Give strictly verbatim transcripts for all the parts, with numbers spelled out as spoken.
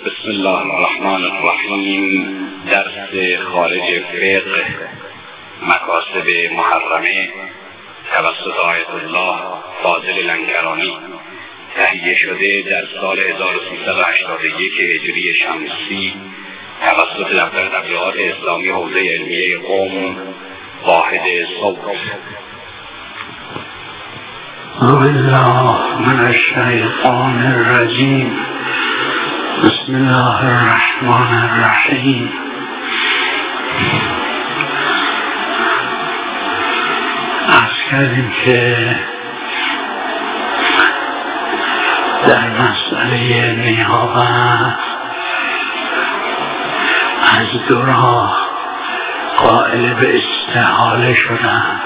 بسم الله الرحمن الرحیم. درس خارج فقه مکاسب محرمه توسط آیت الله فاضل لنگرانی تهیه شده در سال هزار و سیصد و هشتاد و یک هجری شمسی توسط دفتر تبلیغات اسلامی حوزه علمیه قم واحد صوت. أعوذ بالله من الشیطان الرجیم. بسم الله الرحمن الرحیم. عرض کردیم که در مسئله نیابت از دو راه قائل به استحاله شدن.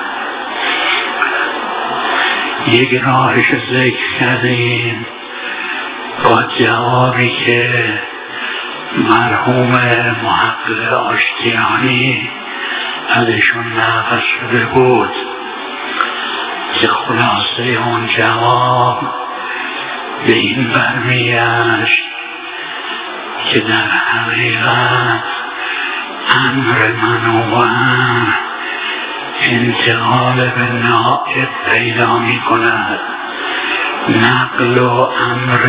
یک راهش ذکر کردیم با جوابی که مرحوم محقق آشتیانی ازشون نقل شده بود که خلاصه اون جواب به این برمیگشت که در حقیقت امر منوعن انتقال به نائب پیدا می کند. نقل و امر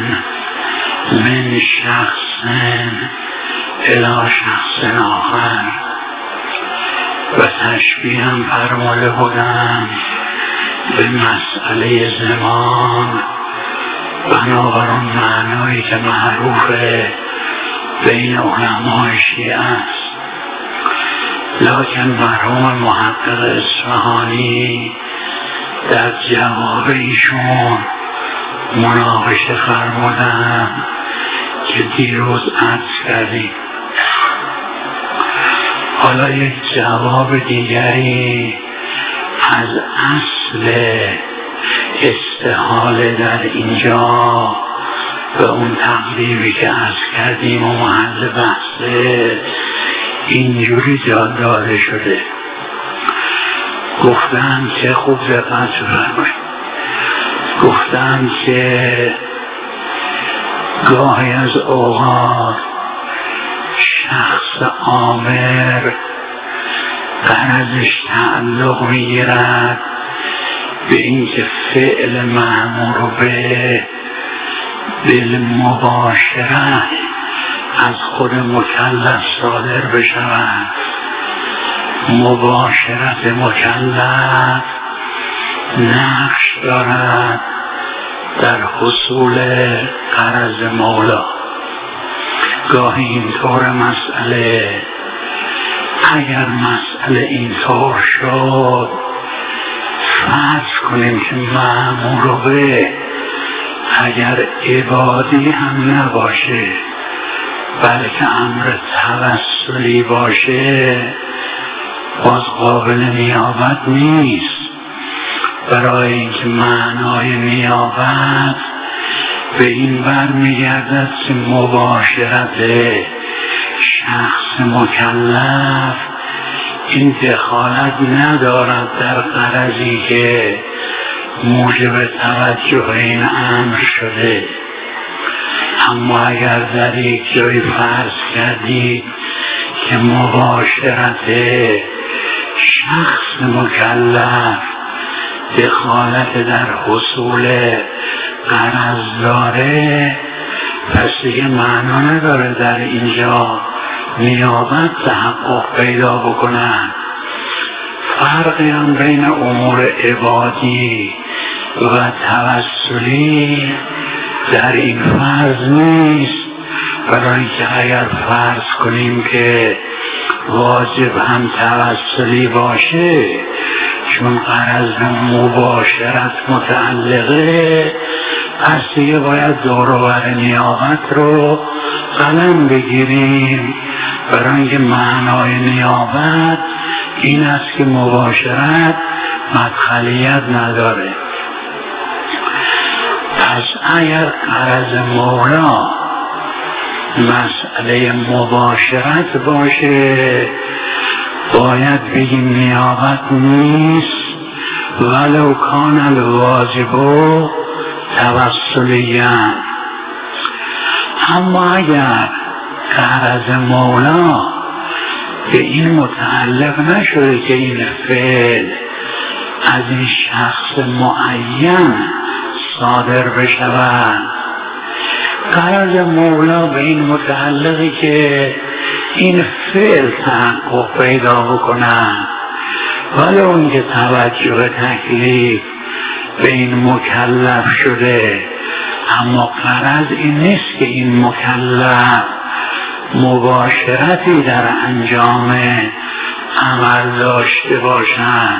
من شخص الی شخص آخر و تشبیه هم فرموده بودم به مسئله زمان بنابر اون معنایی که معروفه بین علمای شیعه است. لکن مرحوم محقق اصفهانی در جواب ایشون مناقشه فرمودن که دیروز عرض کردیم. حالا یک جواب دیگری از اصل استحاله در اینجا به اون تقریبی که عرض کردیم و محل بحثه اینجوری جاد داده شده. گفتن که خوب دقت فرمایید. گفتن که گاهی از اوقات شخص آمر غرضش تعلق میگیرد به اینکه فعل مأمور به بالمباشره از خود مکلف صادر بشود. مباشرت مکلف نقش دارد در حصول غرض مولا. گاهی اینطور مسئله اگر مسئله اینطور شد فرض کنیم که مأمور به اگر عبادی هم نباشه بلکه امر توسلی باشه باز قابل نیابت نیست. برای اینکه معنای نیابت به این بر میگردد که مباشرت شخص مکلف این دخالت ندارد در غرضی که موجب توجه این امر شده. اما اگر در یک جای فرض کردید که مباشرت شخص مکلف دخالت در حصول غرض داره پس دیگه معنا نداره در اینجا نیابت تحقق پیدا بکنن. فرقی هم بین امور عبادی و توسلی در این فرض نیست. برای اینکه اگر فرض کنیم که واجب هم توسلی باشه چون غرض مباشرت متعلقه پس دیگه باید دور و بر نیابت رو قلم بگیریم. برای اینکه معنای نیابت این است که مباشرت مدخلیت نداره. پس اگر غرض مولا مسئله مباشرت باشه باید بگیم نیابت نیست ولو کان الواجب توسلیان. اما اگر غرض مولا به این متعلق نشده که این فعل از این شخص معین صادر بشود، غرض مولا به این متعلقی که این فعل تحقق پیدا بکنند، ولی اون که توجه تکلیف به این مکلف شده، اما غرض این نیست که این مکلف مباشرتی در انجام عمل داشته باشند.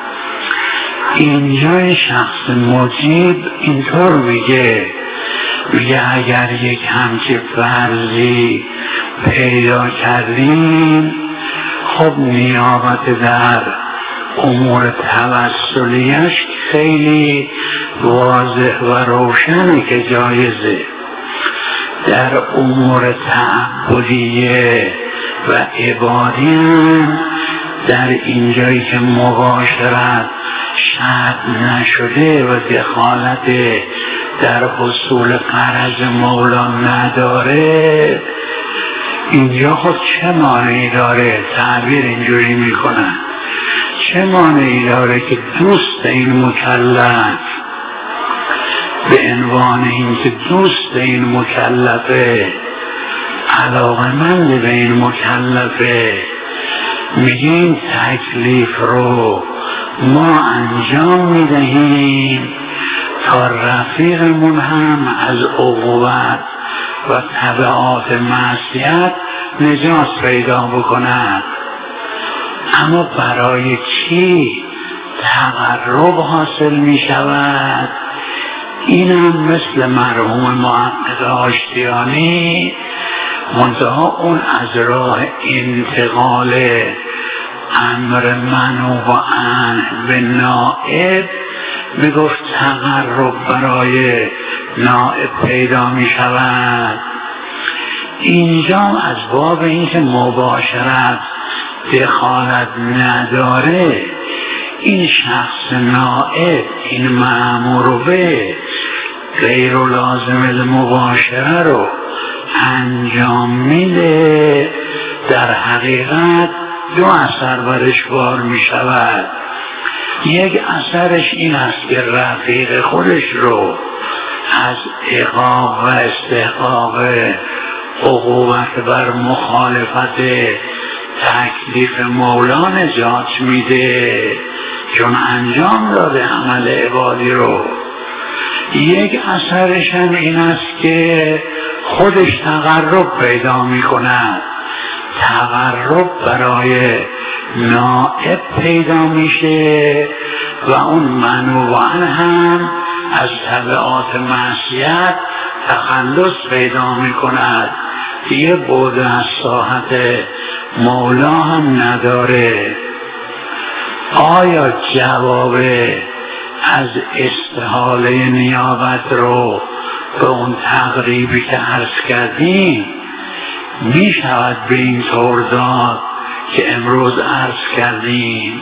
اینجا شخص مجیب اینطور میگه میگه اگر یک همچه فرضی پیدا کردیم، خب نیابت در امور توسلیش خیلی واضح و روشنه که جایزه. در امور تعبدیه و عبادی هم در اینجایی که مباشرت شرط نشده و دخالت در حصول غرض مولا نداره، اینجا خود چه معنی داره؟ تعبیر اینجوری میکنن چه معنی داره که دوست این مکلف به عنوان این که دوست این مکلفه، علاقمند به این مکلفه، میگه این تکلیف رو ما انجام میدهیم تا رفیقمون هم از عقوبت و تبعات معصیت نجات پیدا بکند. اما برای چی تقرب حاصل می شود؟ این هم مثل مرحوم محقق آشتیانی، منتها اون از راه انتقال امر منو و عنه به نائب میگفت تقرب برای نائب پیدا می شود. اینجا از باب این که مباشرت دخالت نداره، این شخص نائب این مأمور به غیر و لازم مباشره رو انجام میده، در حقیقت دو اثر برش بار می شود. یک اثرش این است که رفیق خودش رو از عقاب و استحقاق عقوبت بر مخالفت تکلیف مولا نجات میده، چون انجام داده عمل عبادی رو. یک اثرش هم این است که خودش تقرب پیدا می کند، تقرب برای نائب پیدا میشه و اون منوعن هم از تبعات معصیت تخلص پیدا می کند، دیگه بعد از ساحت مولا هم نداره. آیا جواب از استحاله نیابت رو به اون تقریبی که عرض کردیم می شود به این طور داد که امروز عرض کردیم؟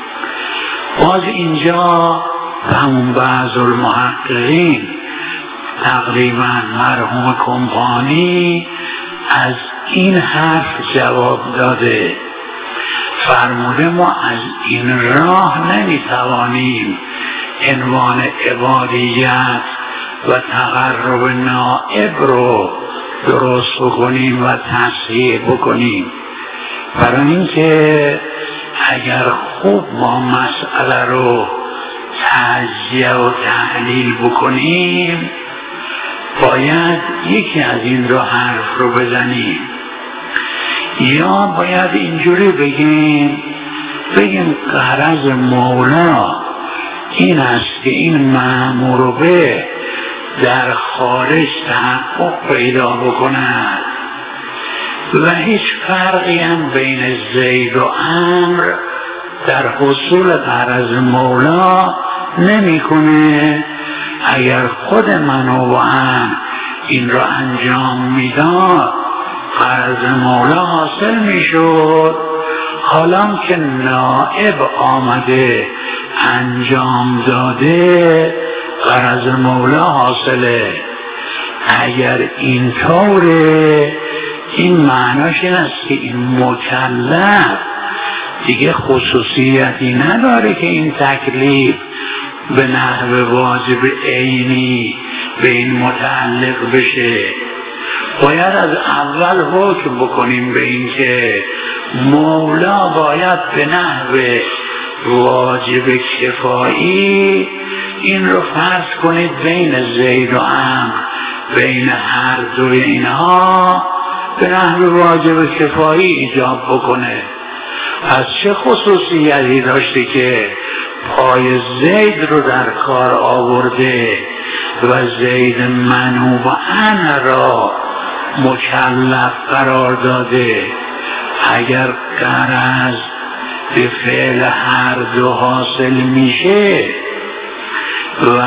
باز اینجا همون بعض المحققین تقریبا مرحوم کمپانی از این حرف جواب داده، فرموده ما از این راه نمیتوانیم عنوان عبادیت و تقرب نائب رو درست بکنیم و تصحیح بکنیم، برای اینکه اگر خوب ما مسئله رو تجزیه و تحلیل بکنیم باید یکی از این دو حرف رو بزنیم، یا باید اینجوری بگیم بگیم غرض مولا این است که این مأمور به در خارج تحقق پیدا بکند و هیچ فرقی هم بین زید و امر در حصول غرض مولا نمی کنه. اگر خود منو و امر این را انجام میداد غرض مولا حاصل میشد، حالا که نائب آمده انجام داده غرض مولا حاصله. اگر اینطوره این معناش این است که این مکلف دیگه خصوصیتی نداره که این تکلیف به نحو واجب عینی به این متعلق بشه. باید از اول حکم بکنیم به این که مولا باید به نحو واجب کفایی این رو فرض کنید بین زید و عمرو، بین هر دوی اینها به نحو واجب کفایی ایجاب بکنه. پس چه خصوصیتی داشته که پای زید رو در کار آورده و زید منوب عن را مکلف قرار داده؟ اگر غرض به فعل هر دو حاصل میشه و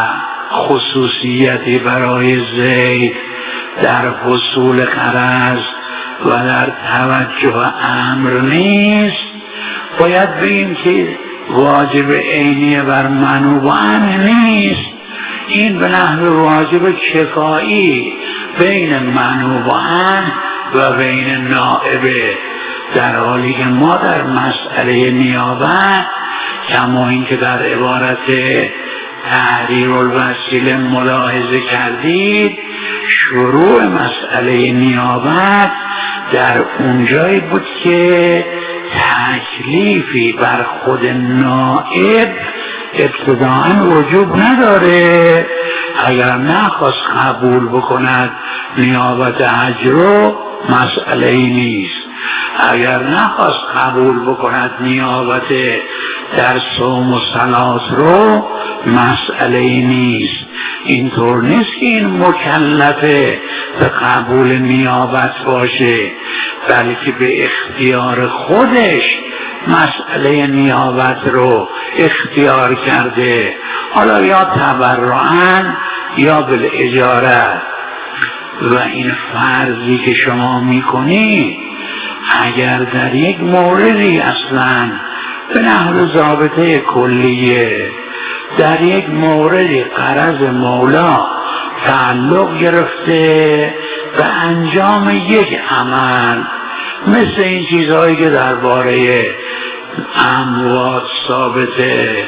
خصوصیتی برای زید در حصول غرض و در توجه امر نیست، باید بگیم که واجب عینی بر منوب عن نیست، این به نحو واجب کفایی بین منوب عن و بین نائبه. در حالی که ما در مسئله نیابت کما این که در عبارت تحریر الوسیله ملاحظه کردید، شروع مسئله نیابت در اونجایی بود که تکلیفی بر خود نائب ابتداعا وجوب نداره. اگر نخواست قبول بکند نیابت حج رو مسئله ای نیست، اگر نخواست قبول بکند نیابت در صوم و صلات رو مسئله ای نیست. اینطور نیست که این مکلفه به قبول نیابت باشه، بلکه به اختیار خودش مسئله نیابت رو اختیار کرده، حالا یا تبرعاً یا بالاجاره. و این فرضی که شما میکنید اگر در یک موردی اصلا به نحو ضابطه کلیه در یک موردی غرض مولا تعلق گرفته به انجام یک عمل، مثل این چیزهایی که درباره اموات ثابته،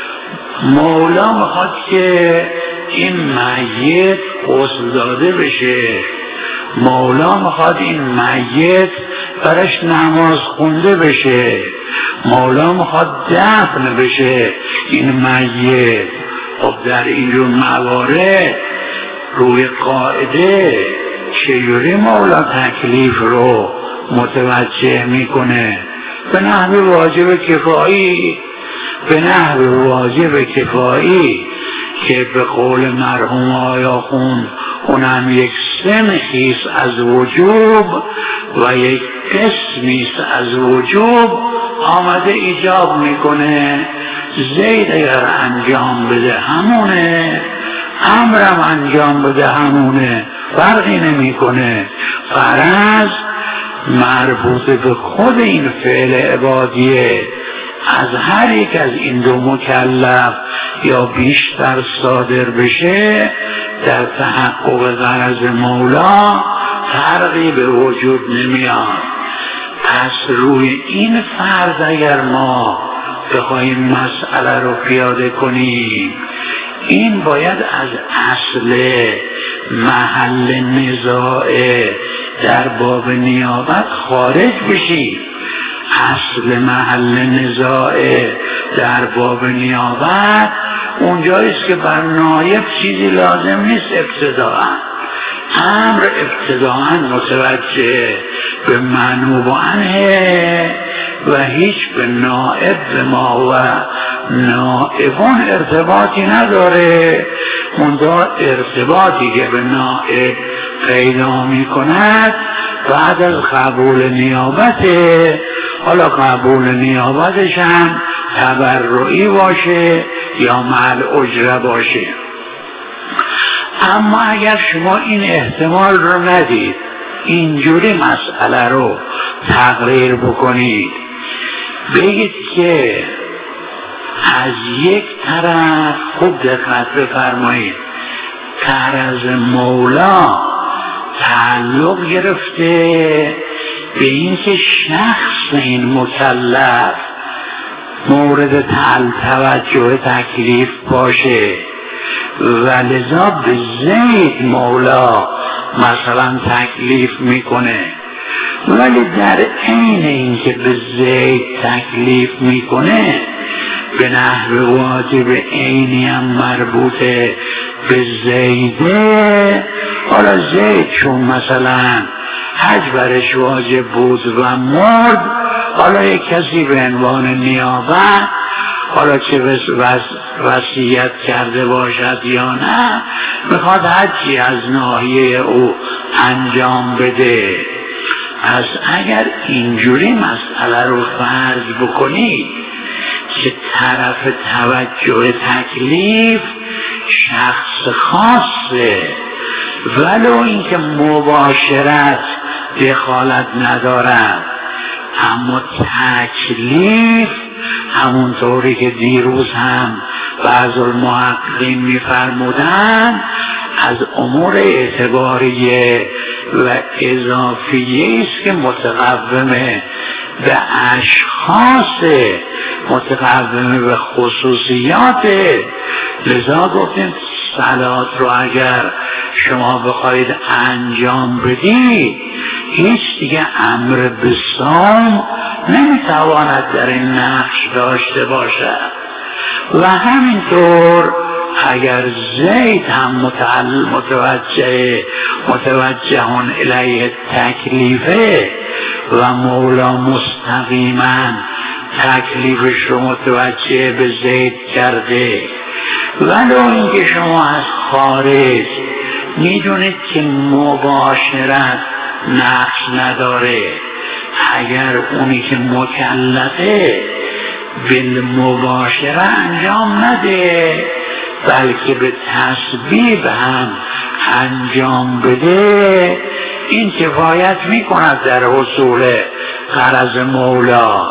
مولا میخواد که این میت غسل داده بشه، مولا میخواد این میت برش نماز خونده بشه، مولا میخواد دفن بشه این میت. خب در اینجور موارد روی قاعده چجوری مولا تکلیف رو متوجه میکنه؟ به نحو واجب کفایی، به نحو واجب کفایی که به قول مرحوم آیاخون اونم یک سنخیست از وجوب و یک قسمیست از وجوب آمده ایجاب میکنه. زید اگر انجام بده همونه، امرم انجام بده همونه، فرقی نمیکنه. فرض مربوط به خود این فعل عبادیه از هر یک از این دو مکلف یا بیشتر صادر بشه، در تحقق غرض مولا فرقی به وجود نمیاد. پس روی این فرض اگر ما بخوایم مسئله رو پیاده کنیم، این باید از اصل محل نزاع در باب نیابت خارج بشیم. اصل محل نزاع در باب نیابت اونجاییست که بر نایب چیزی لازم نیست ابتداعا، امر ابتداعا متوجه به منوب عنه و هیچ به نائب به ما و نائبان ارتباطی نداره. منتها ارتباطی که به نائب پیدا می کند بعد از قبول نیابته، حالا قبول نیابتش هم تبرعی باشه یا مع اجره باشه. اما اگر شما این احتمال رو ندید، اینجوری مسئله رو تقریر بکنید، بگید که از یک طرف خوب دقت بفرمایید، غرض مولا تعلق گرفته به این که شخص این مکلف مورد توجه تکلیف باشه و لذا به زید مولا مثلا تکلیف میکنه، ولی در عین اینکه به زید تکلیف میکنه به نحو واجب عینی هم مربوطه به زیده. حالا زید چون مثلا حج برش واجب بود و مرد، حالا یک کسی به عنوان نیابت حالا چه وصیت کرده باشد یا نه میخواد حجی از ناحیه او انجام بده. پس اگر اینجوری مسئله رو فرض بکنید که طرف توجه تکلیف شخص خاصه، ولو اینکه مباشرت دخالت ندارد، اما تکلیف همونطوری که دیروز هم بعض المحققین میفرمودن از امور اعتباریه و اضافیه است که متقومه به اشخاص، متقومه به خصوصیات. لذا گفتیم صلات رو اگر شما بخواید انجام بدید هیچ دیگه امر به صوم نمیتواند در این نقش داشته باشد. و همینطور اگر زید هم متوجه متوجهون الیه تکلیفه و مولا مستقیما تکلیفش رو متوجه به زید کرده، ولو اینکه شما از خارج میدونید که مباشرت نقش نداره، اگر اونی که مکلفه بالمباشره انجام نده بلکه به تسبیب هم انجام بده، این کفایت میکند در حصول غرض مولا.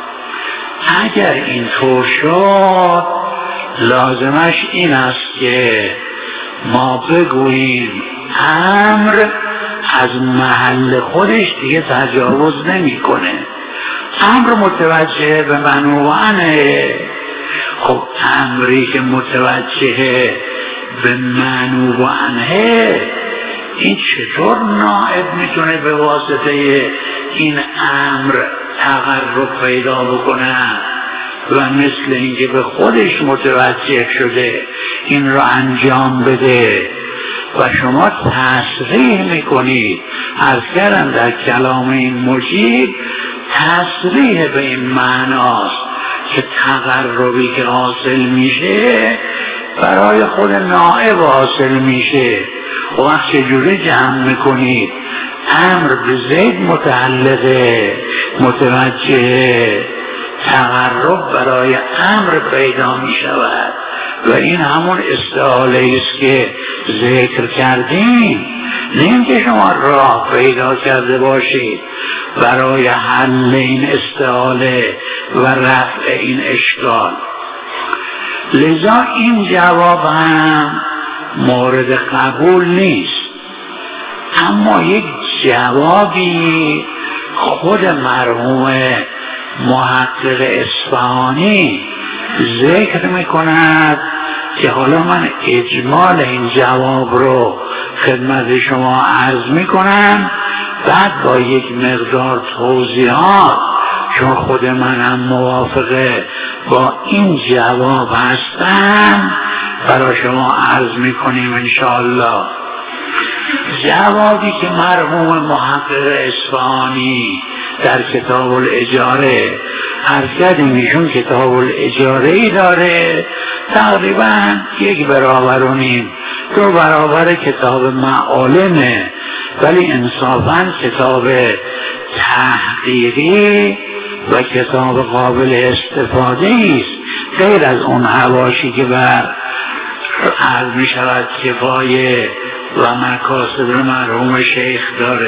اگر این طور شد لازمش این است که ما بگوییم امر از محل خودش دیگه تجاوز نمیکنه، امر متوجه به منوعنه. خب امری که متوجه به منوعنه این چطور نائب میتونه به واسطه این امر تقرب پیدا بکنه و مثل اینکه به خودش متوجه شده این رو انجام بده و شما تصریح میکنید. عرض کردم در کلام این مجیب تصریح به این معناست که تقربی که حاصل میشه برای خود نائب حاصل میشه. وقت چجوری جمع میکنید امر به زید متعلقه، متوجه تقرب برای امر پیدا میشود و این همون استعاله است که ذکر کردیم. نه اینکه شما راه پیدا کرده باشید برای حل این استعاله و رفع این اشکال. لذا این جواب هم مورد قبول نیست، اما یک جوابی خود مرحوم محقق اصفهانی ذکر میکند که حالا من اجمال این جواب رو خدمت شما عرض میکنم، بعد با یک مقدار توضیحات، چون خود منم موافقه با این جواب هستم برای شما عرض میکنیم انشاءالله. جوابی که مرحوم محقق اصفهانی در کتاب الاجاره عرض کردیم، ایشون کتاب الاجاره ای داره تقریبا یک برابر و نیم دو برابر کتاب معالمه، ولی انصافا کتاب تحقیقی و کتاب قابل استفاده است، غیر از اون حواشی که بر عرض می شود کفایه و مکاسب مرحوم شیخ داره.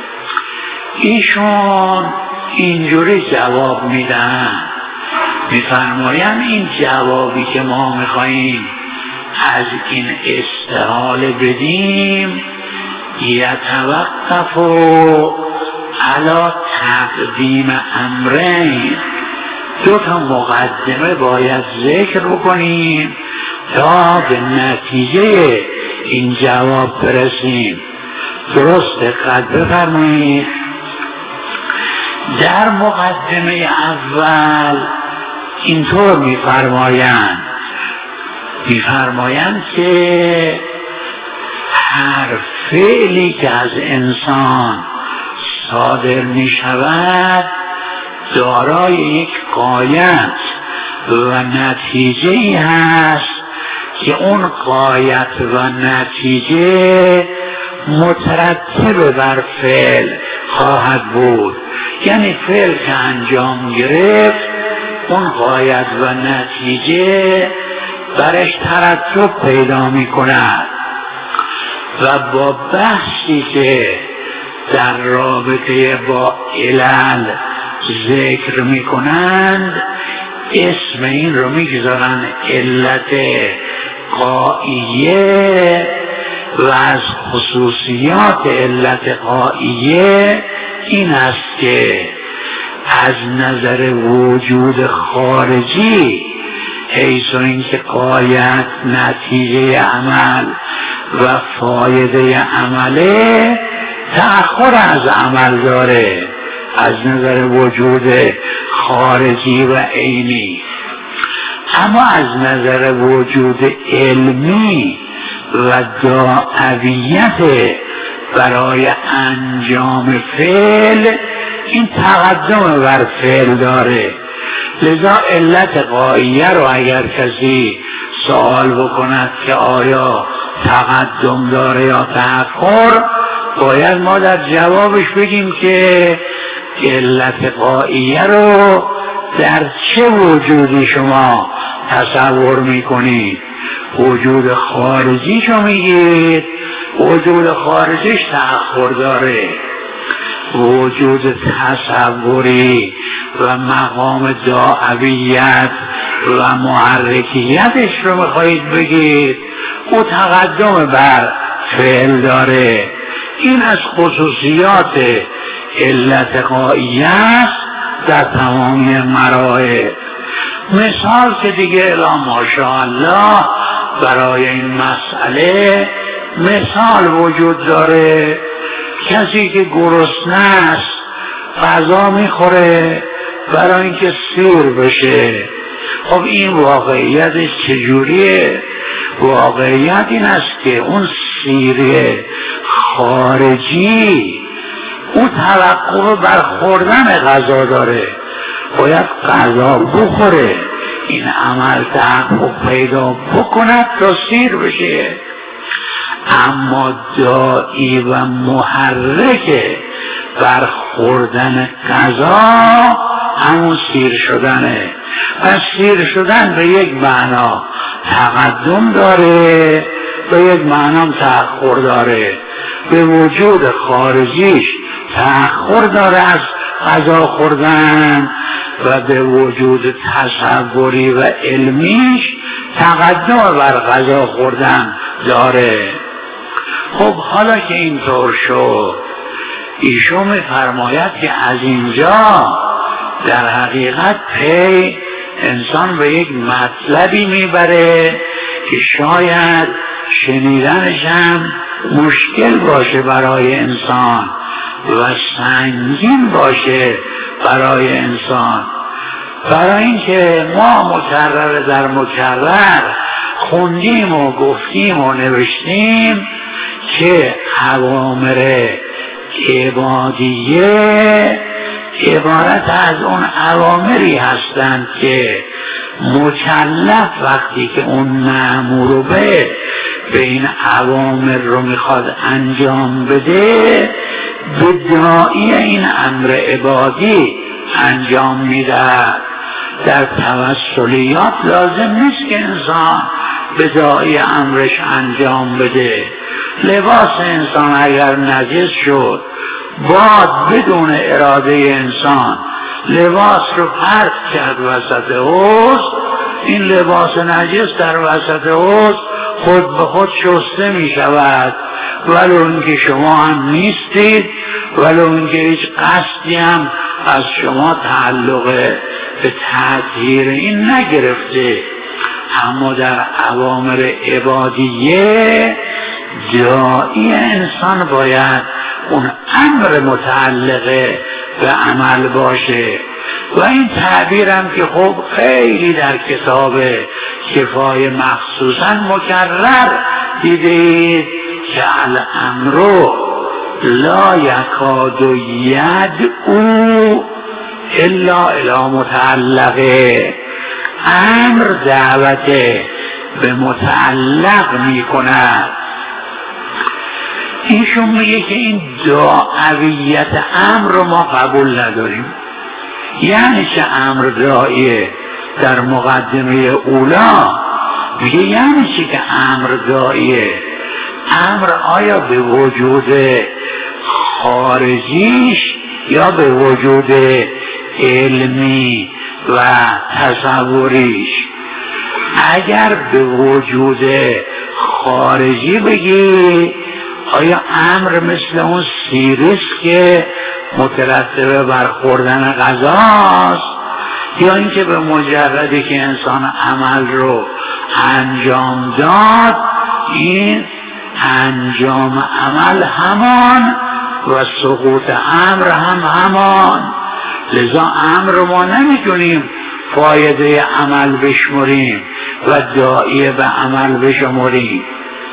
ایشون اینجوری جواب میدن، میفرمایم این جوابی که ما میخواییم از این استحاله بدیم یتوقف علی تقدیم امرین، دو تا مقدمه باید ذکر بکنیم تا به نتیجه این جواب برسیم. درست دقت بفرمایید. در مقدمه اول اینطور میفرمایند میفرمایند که هر فعلی که از انسان صادر می شود دارای یک غایت و نتیجه ای هست که اون غایت و نتیجه مترتب بر فعل خواهد بود. یعنی فعل که انجام گرفت اون غایت و نتیجه برش ترتب پیدا می کند و با بحثی که در رابطه با علل ذکر می کنند اسم این رو می گذارن علت غائیه و از خصوصیات علت غائیه این است که از نظر وجود خارجی حیث اینکه غایت نتیجه عمل و فایده عمله تأخر از عمل داره از نظر وجود خارجی و عینی، اما از نظر وجود علمی و داعیت برای انجام فعل این تقدم بر فعل داره. لذا علت غاییه رو اگر کسی سوال بکند که آیا تقدم داره یا تأخر، باید ما در جوابش بگیم که علت غاییه رو در چه وجودی شما تصور میکنید؟ وجود خارجی شو میگید، وجود خارجیش تأخر داره. وجود تصوری و مقام داعیت و محرکیتش رو میخواهید بگید، او تقدم بر فعل داره. این از خصوصیات علت غاییه است در تمامی مراحل. مثال که دیگه الا ماشاءالله برای این مسئله مثال وجود داره. کسی که گرسنه است غذا میخوره برای اینکه سیر بشه. خب این واقعیتش چجوریه؟ واقعیت این است که اون سیر خارجی اون توقع بر خوردن غذا داره، باید غذا بخوره، این عمل تحقق پیدا بکند تا سیر بشه. اما داعی و محرک بر خوردن غذا همون سیر شدنه. پس سیر شدن به یک معنا تقدم داره، به یک معنا تأخر داره. به وجود خارجیش تأخر داره از غذا خوردن و به وجود تصوری و علمیش تقدم بر غذا خوردن داره. خب حالا که اینطور شد، ایشون می‌فرماید که از اینجا در حقیقت پی انسان به یک مطلبی میبره که شاید شنیدنش هم مشکل باشه برای انسان و سنگین باشه برای انسان. برای اینکه ما مکرر در مکرر خوندیم و گفتیم و نوشتیم که اوامر عبادیه عبارت از اون اوامری هستند که مکلف وقتی که اون مأمور به به این اوامر رو میخواد انجام بده به داعی این امر عبادی انجام میده. در توسلیات لازم نیست که انسان به داعی امرش انجام بده. لباس انسان اگر نجس شد، باد بدون اراده انسان لباس رو پرت کرد وسط حوض، این لباس نجس در وسط حوض خود به خود شسته می شود، ولو اینکه شما هم نیستید، ولو اینکه هیچ قصدی هم از شما تعلق به تطهیر این نگرفته. اما در اوامر عبادیه داعی انسان باید اون امر متعلق به عمل باشه. و این تعبیرم که خب خیلی در کتاب کفایه مخصوصا مکرر دیدید که الامر لا یکاد ید او الا الی متعلقه. امر دعوت به متعلق می کند. ایشون میگه که این دعویت امر رو ما قبول نداریم. یعنی چه امر داعیه؟ در مقدمه اولا میگه یعنی چی که امر داعیه؟ امر آیا به وجود خارجیش یا به وجود علمی و تصوریش؟ اگر به وجود خارجی بگی آیا امر مثل اون سیریس که مترتب بر خوردن غذاست، یا اینکه به مجردی که انسان عمل رو انجام داد این انجام عمل همان و سقوط امر هم همان؟ لذا امر ما نمیتونیم فایده عمل بشمریم و داعی به عمل بشمریم.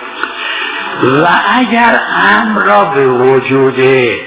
و اگر امر را به وجود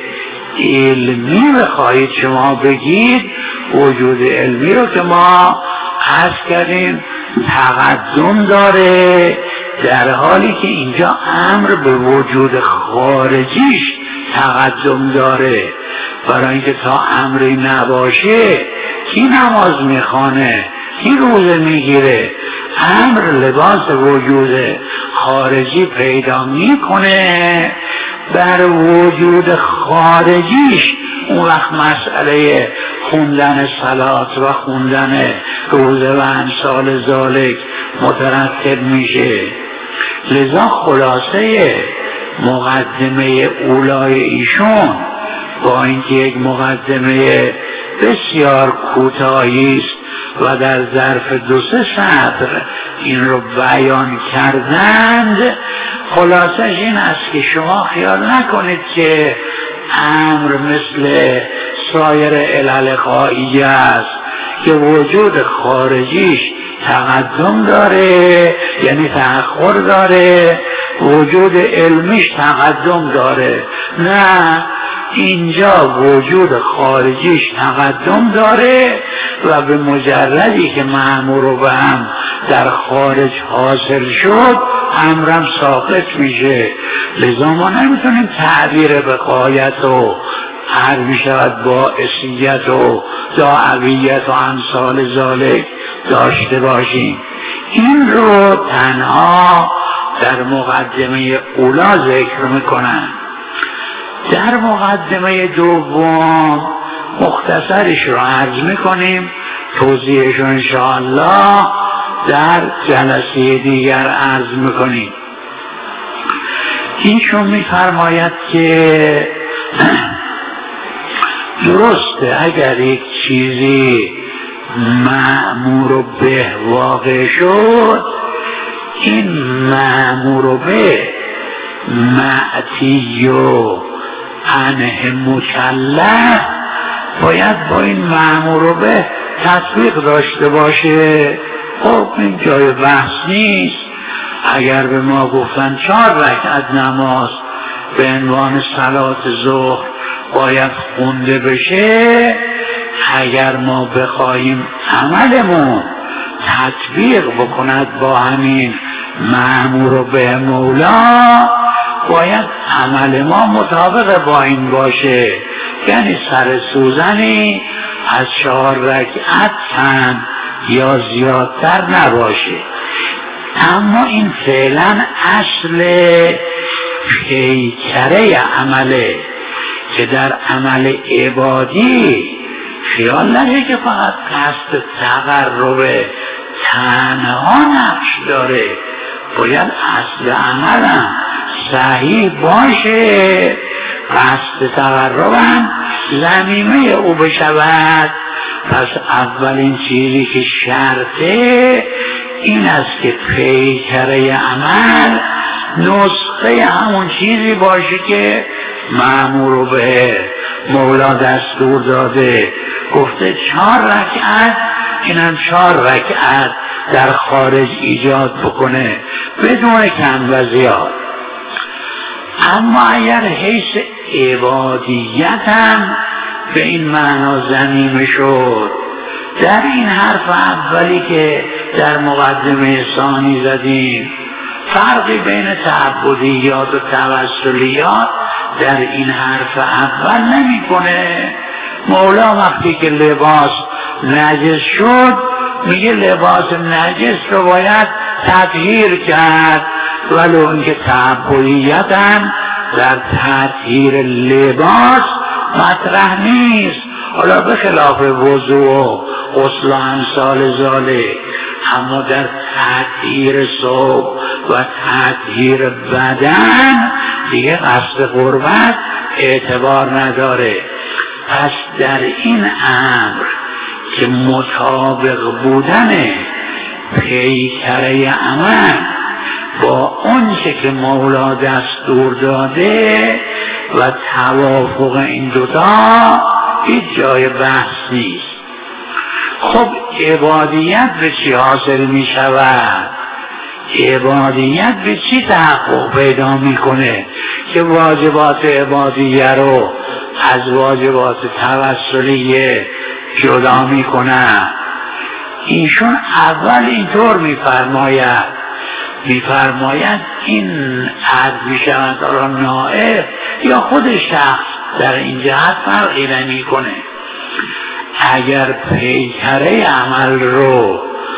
علمی بخواهید شما بگید، وجود علمی رو که ما عرض کردیم تقدم داره، در حالی که اینجا امر به وجود خارجیش تقدم داره. برای اینکه تا امری نباشه کی نماز میخوانه، کی روزه میگیره؟ امر لباس وجود خارجی پیدا میکنه. بر وجود خارجیش اون وقت مسئله خوندن صلات و خوندن روزه و امثال ذالک مترتب میشه. لذا خلاصه مقدمه اولای ایشون با اینکه یک مقدمه بسیار کوتاهی است و در ظرف دو سه سطر این رو بیان کردند، خلاصش این است که شما خیال نکنید که امر مثل سایر علل غاییه است که وجود خارجیش تقدم داره، یعنی تأخر داره، وجود علمیش تقدم داره. نه، اینجا وجود خارجیش تقدم داره و به مجردی که مأمور به هم در خارج حاصل شد امرم ساقط میشه. لذا ما نمیتونیم تعبیر به غایت و هر میشود با اسیت و دعویت و امثال ذالک داشته باشیم. این رو تنها در مقدمه اولا ذکر میکنن. در مقدمه دوم مختصرش رو عرض میکنیم، توضیحش رو انشاءالله در جلسه دیگر عرض میکنیم. ایشون میفرماید که درسته اگر یک چیزی مأمور به واقع شد، این مأمور به معتی و عنه مکلف باید با این مأمور به تطبیق داشته باشه. خب این جای بحث نیست. اگر به ما گفتن چهار رکعت نماز به عنوان صلات ظهر باید خونده بشه، اگر ما بخواهیم عملمون تطبیق بکند با همین مأمور به مولا، باید عمل ما مطابق با این باشه، یعنی سر سوزنی از چهار رکعت کم یا زیادتر نباشه. اما این فعلا اصل پیکره عمله که در عمل عبادی خیال نشه که فقط قصد تقرب تنها نقش داره، باید اصل عملم صحیح باشه، قصد تقربم ضمیمه او بشود. پس اولین چیزی که شرطه این است که پیکره عمل نسخه همون چیزی باشه که مأمور به مولا دستور داده. گفته چهار رکعت، اینم چهار رکعت در خارج ایجاد بکنه بدون کم و زیاد. اما اگر حیث عبادیت هم به این معنا ضمیمه شد، در این حرف اولی که در مقدمه ثانی زدیم فرقی بین تعبدیات و توسلیات در این حرف اول نمی کنه. مولا وقتی که لباس نجس شد میگه لباس نجس رو باید تطهیر کرد، ولو اینکه تعبدیت هم در تطهیر لباس مطرح نیست. حالا به خلاف وضوء و غسل و امثال ذالک، اما در تطهیر صوب و تطهیر بدن دیگه قصد قربت اعتبار نداره. پس در این امر که مطابق بودن پیکره عمل با اونچه که مولا دستور داده و توافق این دوتا هیچ جای بحث نیست. خب عبادیت به چی حاصل می شود؟ عبادیت به چی تحقق پیدا می کنه که واجبات عبادیه رو از واجبات توسلیه جدا می کنه؟ ایشون اول اینطور می فرماید میفرماید این عرض میشود را نائب یا خود شخص در این جهت فرقی نمی کنه. اگر پیکره عمل رو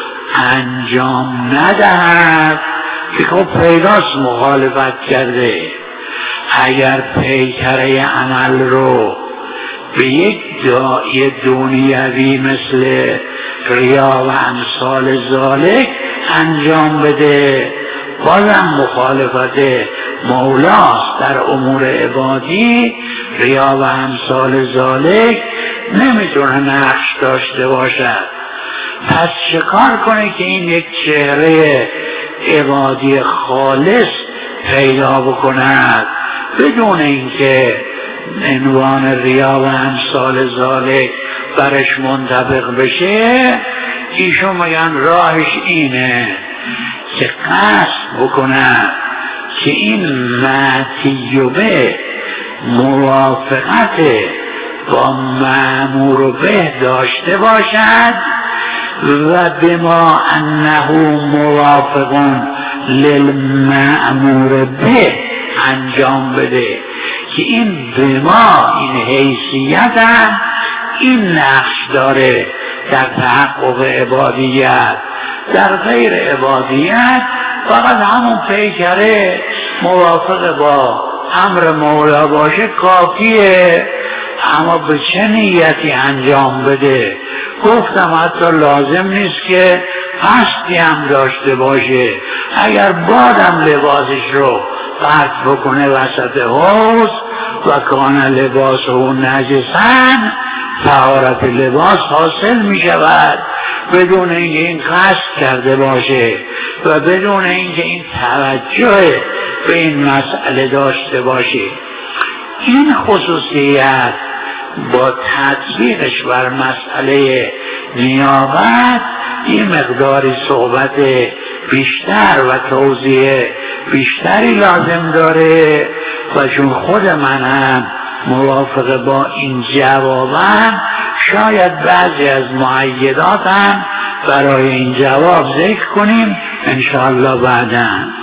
انجام ندهد که خب پیداست مخالفت کرده، اگر پیکره عمل رو به یک داعی دنیوی مثل ریا و امثال ذالک انجام بده، بازم مخالفت مولاست. در امور عبادی ریا و امثال ذالک نمیتونه نقش داشته باشد. پس چکار کنه که این یک چهره عبادی خالص پیدا بکند بدون اینکه عنوان ریا و امثال ذالک برش منطبق بشه؟ ایشون میگن راهش اینه که قصد بکنه که این معتیبه موافقت با مأمور به داشته باشد و بما انه موافق للمأمور به انجام بده، که این بما این حیثیت هم این نقش داره در تحقق عبادیت. در غیر عبادیت فقط همون پیکره موافق با امر مولا باشه کافیه، اما به چه نیتی انجام بده؟ گفتم حتی لازم نیست که قصدی هم داشته باشه. اگر بادم لباسش رو قطع بکنه وسط حوض و کان لباس و نجسن، طهارت لباس حاصل می شود بدون اینکه این قصد کرده باشه و بدون اینکه این توجه به این مسئله داشته باشه. این خصوصیت با تطبیقش بر مسئله نیابت این مقداری صحبت بیشتر و توضیح بیشتری لازم داره و چون خود منم موافق با این جوابم، شاید بعضی از معیداتم برای این جواب ذکر کنیم انشاءالله بعداً.